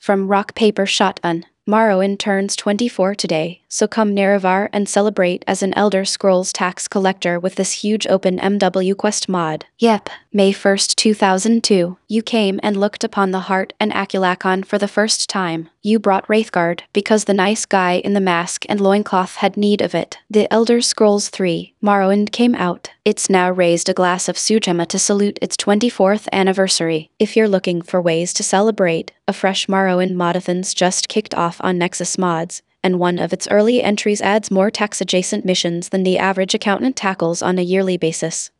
From Rock Paper Shotgun. Morrowind turns 24 today, so come Nerevar and celebrate as an Elder Scrolls tax collector with this huge open MW Quest mod. Yep, May 1st, 2002, you came and looked upon the heart and Aculacon for the first time. You brought Wraithguard because the nice guy in the mask and loincloth had need of it. The Elder Scrolls 3, Morrowind came out. It's now raised a glass of Sujema to salute its 24th anniversary. If you're looking for ways to celebrate, a fresh Morrowind modathons just kicked off on Nexus Mods, and one of its early entries adds more tax-adjacent missions than the average accountant tackles on a yearly basis.